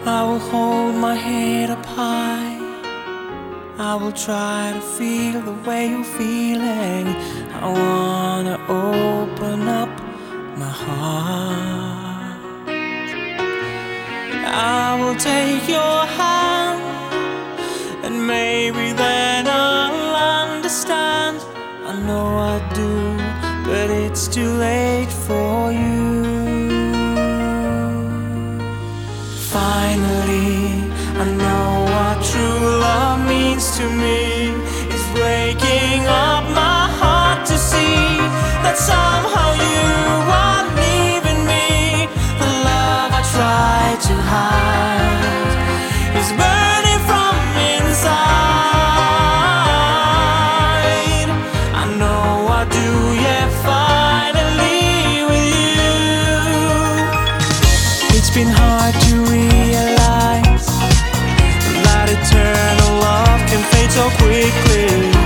I will hold my head up high. I will try to feel the way you're feeling. I wanna open up my heart. I will take your hand, and maybe then I'll understand. I know I do, but it's too late for you. Finally, I know what true love means to me. It's breaking up my heart to see that somehow you are leaving me. The love I tried to hide is burning from inside. I know I do, yeah, finally with you. It's been hard to realize that eternal love can fade so quickly.